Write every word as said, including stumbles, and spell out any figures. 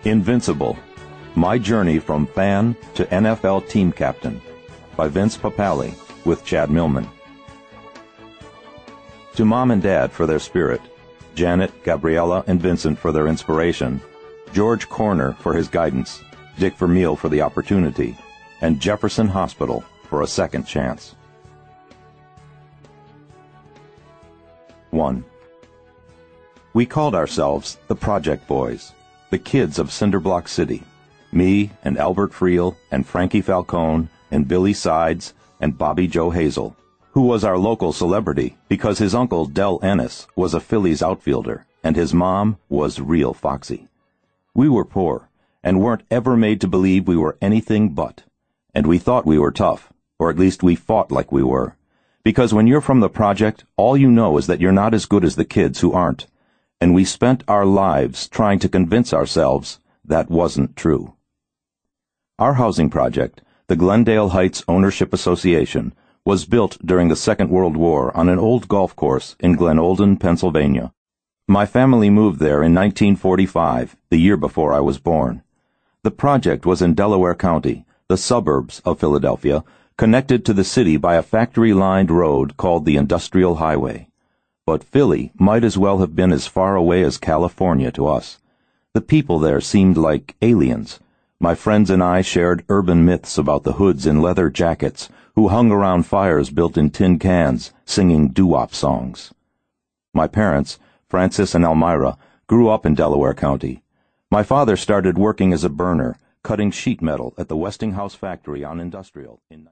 Invincible, My Journey from Fan to N F L Team Captain by Vince Papale with Chad Millman. To Mom and Dad for their spirit, Janet, Gabriella, and Vincent for their inspiration, George Corner for his guidance, Dick Vermeil for the opportunity, and Jefferson Hospital for a second chance. one. We called ourselves the Project Boys, the kids of Cinderblock City, me and Albert Friel and Frankie Falcone and Billy Sides and Bobby Joe Hazel, who was our local celebrity because his uncle Del Ennis was a Phillies outfielder and his mom was real foxy. We were poor and weren't ever made to believe we were anything but, and we thought we were tough, or at least we fought like we were, because when you're from the project, all you know is that you're not as good as the kids who aren't, and we spent our lives trying to convince ourselves that wasn't true. Our housing project, the Glendale Heights Ownership Association, was built during the Second World War on an old golf course in Glen Olden, Pennsylvania. My family moved there in nineteen forty-five, the year before I was born. The project was in Delaware County, the suburbs of Philadelphia, connected to the city by a factory-lined road called the Industrial Highway. But Philly might as well have been as far away as California to us. The people there seemed like aliens. My friends and I shared urban myths about the hoods in leather jackets who hung around fires built in tin cans, singing doo-wop songs. My parents, Francis and Elmira, grew up in Delaware County. My father started working as a burner, cutting sheet metal at the Westinghouse factory on Industrial in